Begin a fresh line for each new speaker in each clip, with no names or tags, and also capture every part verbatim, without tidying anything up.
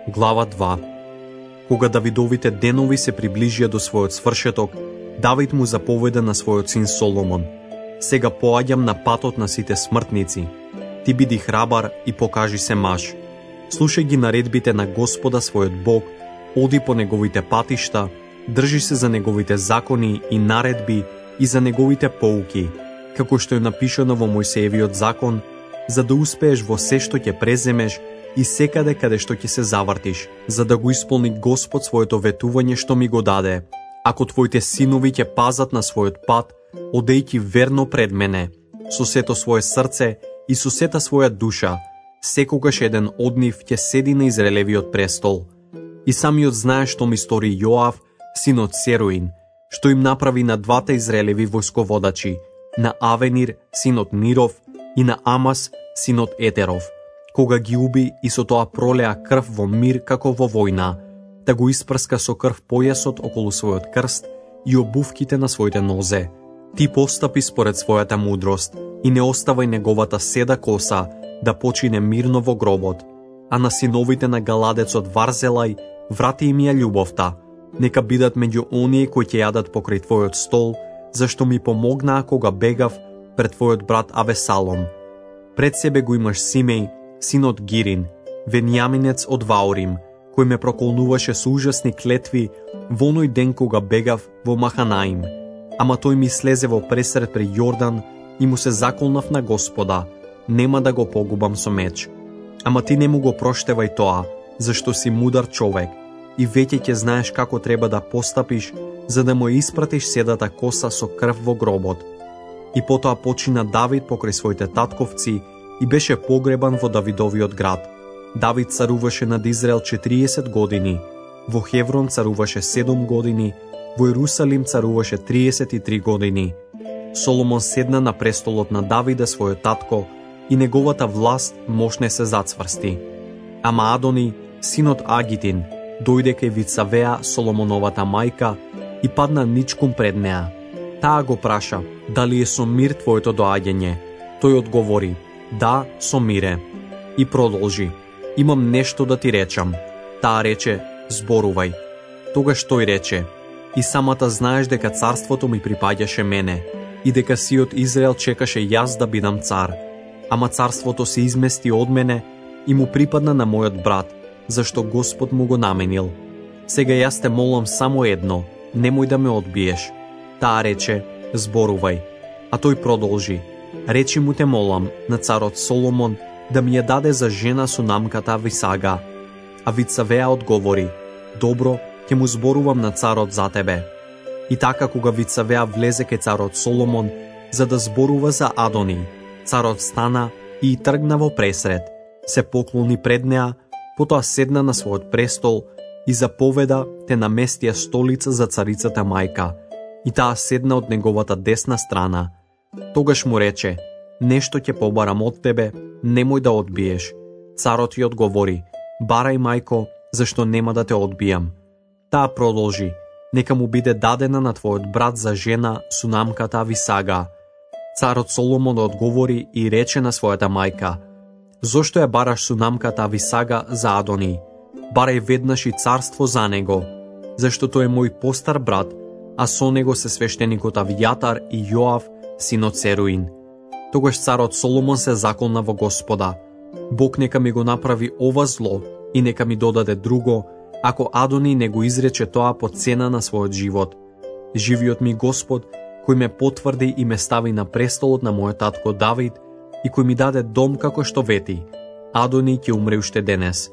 Глава два. Кога Давидовите денови се приближија до својот свршеток, Давид му заповеда на својот син Соломон: Сега поаѓам на патот на сите смртници. Ти биди храбар и покажи се маж. Слушај ги наредбите на Господа својот Бог, оди по неговите патишта, држи се за неговите закони и наредби и за неговите поуки, како што е напишано во Мојсеевиот закон, за да успееш во се што ќе преземеш и секаде каде што ќе се завртиш, за да го исполни Господ своето ветување што ми го даде. Ако твоите синови ќе пазат на својот пат, одејќи верно пред мене, со сето свое срце и со сета своја душа, секогаш еден од нив ќе седи на Израелевиот престол. И самиот знае што ми стори Јоав, синот Серуин, што им направи на двата Израелеви војсководачи, на Авенир, синот Ниров, и на Амас, синот Етеров, кога ги уби и со тоа пролеа крв во мир како во војна, да го испрска со крв појасот околу својот крст и обувките на своите нозе. Ти постапи според својата мудрост и не оставај неговата седа коса да почине мирно во гробот, а на синовите на Галадецот Варзелај врати им ја љубовта. Нека бидат меѓу оние кои ќе јадат покрај твојот стол, зашто ми помогнаа кога бегав пред твојот брат Авесалом. Пред себе го имаш Симеј, синот Гирин, венијаминец од Ваорим, кој ме проколнуваше со ужасни клетви во оној ден кога бегав во Маханаим. Ама тој ми слезе во пресред при Јордан и му се заколнав на Господа, нема да го погубам со меч. Ама ти не му го проштевај тоа, зашто си мудар човек и веќе ќе знаеш како треба да постапиш, за да му испратиш седата коса со крв во гробот. И потоа почина Давид покрај своите татковци и беше погребан во Давидовиот град. Давид царуваше над Израел четириесет години, во Хеврон царуваше седум години, во Иерусалим царуваше триесет и три години. Соломон седна на престолот на Давида својот татко и неговата власт мощне се зацврсти. Ама Адони, синот Агитин, дојде кај Вицавеа, Соломоновата мајка, и падна ничком пред неа. Таа го праша: дали е со мир твоето доаѓање? Тој одговори: да, со мире. И продолжи: имам нешто да ти речам. Таа рече: зборувај. Тогаш тој рече: и самата знаеш дека царството ми припаѓаше мене и дека сиот Израел чекаше јас да бидам цар. Ама царството се измести од мене и му припадна на мојот брат, зашто Господ му го наменил. Сега јас те молам само едно: немој да ме одбиеш. Таа рече: зборувај. А тој продолжи: речи му те молам на царот Соломон да ми ја даде за жена сунамката Висага. А Вицавеа одговори: добро, ќе му зборувам на царот за тебе. И така кога Вицавеа влезе кај царот Соломон за да зборува за Адони, царот стана и тргна во пресред, се поклони пред неа, потоа седна на својот престол и заповеда те наместија столица за царицата мајка, и таа седна од неговата десна страна. Тогаш му рече: нешто ќе побарам од тебе, немој да одбиеш. Царот ја одговори: барај, мајко, зашто нема да те одбијам. Таа продолжи: нека му биде дадена на твојот брат за жена сунамката Висага. Царот Соломон одговори и рече на својата мајка: зошто ја бараш сунамката Висага за Адони? Барај веднаш и царство за него, зашто тој е мој постар брат, а со него се свештеникот Авијатар и Јоав, синот Серуин. Тогаш царот Соломон се заколна во Господа: Бог нека ми го направи ова зло и нека ми додаде друго, ако Адони не го изрече тоа по цена на својот живот. Живиот ми Господ, кој ме потврди и ме стави на престолот на мојот татко Давид и кој ми даде дом како што вети, Адони ќе умре уште денес.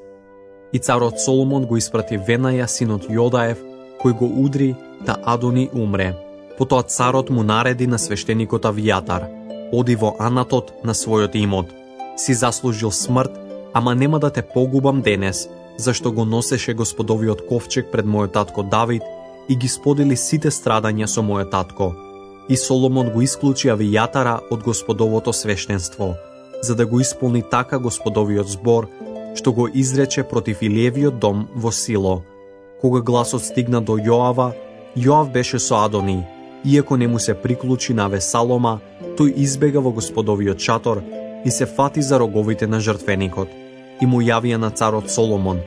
И царот Соломон го испрати Венаја, синот Јодаев, кој го удри, да Адони умре. Потоа царот му нареди на свештеникот Авијатар: оди во Анатот на својот имот. Си заслужил смрт, ама нема да те погубам денес, зашто го носеше Господовиот ковчег пред мојот татко Давид и ги сподели сите страдања со мојот татко. И Соломон го исклучи Авијатара од Господовото свештенство, за да го исполни така Господовиот збор, што го изрече против Илиевиот дом во Сило. Кога гласот стигна до Јоава, Јоав беше со Адони, иако не му се приклучи на Авесалома, тој избега во Господовиот шатор и се фати за роговите на жртвеникот. И му јавија на царот Соломон: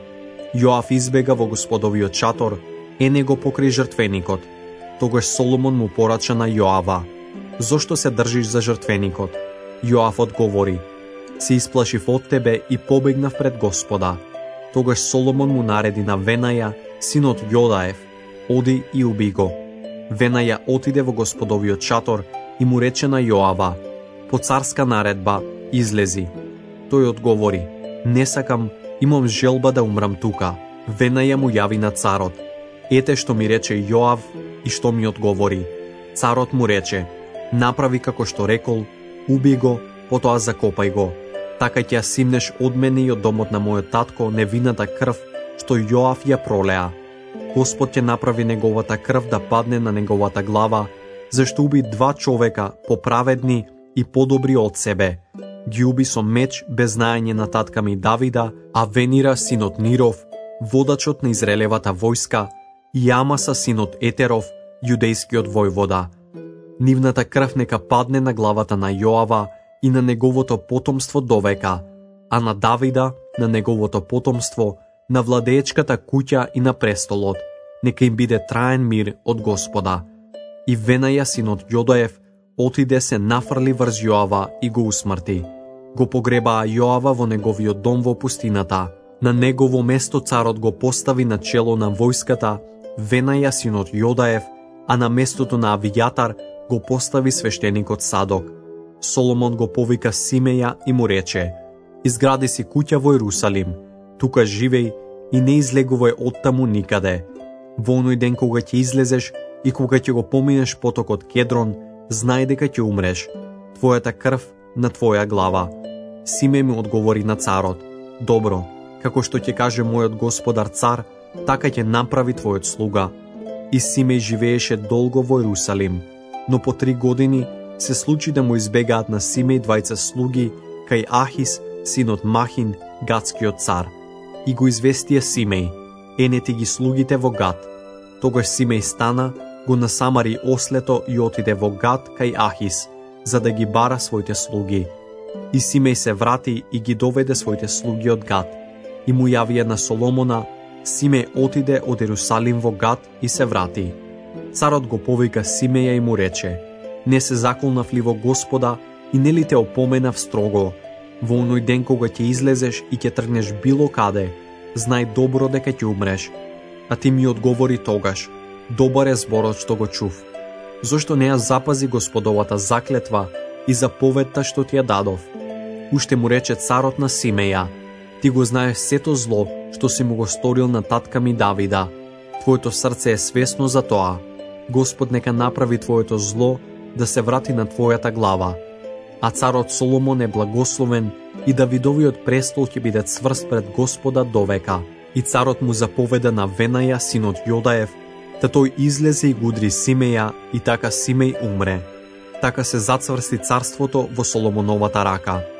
Јоав избега во Господовиот чатор, е него покрај жртвеникот. Тогаш Соломон му порача на Јоава: зошто се држиш за жртвеникот? Јоав одговори: се исплашив од тебе и побегнав пред Господа. Тогаш Соломон му нареди на Венаја, синот Јодаев: оди и уби го. Венаја отиде во Господовиот чатор и му рече на Јоава: по царска наредба излези. Тој одговори: не сакам, имам желба да умрам тука. Венаја му јави на царот: ете што ми рече Јоав и што ми одговори. Царот му рече: направи како што рекол, уби го, потоа закопај го. Така ќе ја симнеш од мене и од домот на мојот татко невината крв што Јоав ја пролеа. Господ ќе направи неговата крв да падне на неговата глава, зашто уби два човека поправедни и подобри од себе. Ги уби со меч без знаење на татка ми Давида, а Венира синот Ниров, водачот на Израелевата војска, и Амаса синот Етеров, јудејскиот војвода. Нивната крв нека падне на главата на Јоава и на неговото потомство довека, а на Давида, на неговото потомство, на владеечката куќа и на престолот, нека им биде траен мир од Господа. И Венаја синот Јодаев отиде се нафрли врз Јоава и го усмрти. Го погребаа Јоава во неговиот дом во пустината. На негово место царот го постави на чело на војската Венаја синот Јодаев, а на местото на Авијатар го постави свештеникот Садок. Соломон го повика Симеја и му рече: изгради си куќа во Ерусалим, тука живеј и не излегувај оттаму никаде. Во оној ден кога ќе излезеш и кога ќе го поминеш потокот Кедрон, знај дека ќе умреш, твојата крв на твоја глава. Симеј му одговори на царот: добро, како што ќе каже мојот господар цар, така ќе направи твојот слуга. И Симеј живееше долго во Ерусалим, но по три години се случи да му избегаат на Симеј двајца слуги кај Ахис, синот Махин, гатскиот цар. И го известија Симеј: енети ги слугите во Гат. Тогаш Симеј стана, го насамари ослето и отиде во Гат кај Ахис, за да ги бара своите слуги. И Симеј се врати и ги доведе своите слуги од Гат. И му јавија на Соломона: Симеј отиде од Ерусалим во Гат и се врати. Царот го повика Симеја и му рече: не се заколнав ли во Господа и не ли те опоменав строго? Во оној ден кога ќе излезеш и ќе тргнеш било каде, знај добро дека ќе умреш. А ти ми одговори тогаш: добар е зборот што го чув. Зошто не ја запази Господовата заклетва и заповедта што ти ја дадов? Уште му рече царот на Симеја: ти го знаеш сето зло што си му го сторил на татка ми Давида. Твоето срце е свесно за тоа. Господ нека направи твоето зло да се врати на твојата глава. А царот Соломон е благословен и Давидовиот престол ќе биде цврст пред Господа довека. И царот му заповеда на Венаја синот Јодаев да тој излезе и гудри Симеја, и така Симеј умре. Така се зацврсти царството во Соломоновата рака.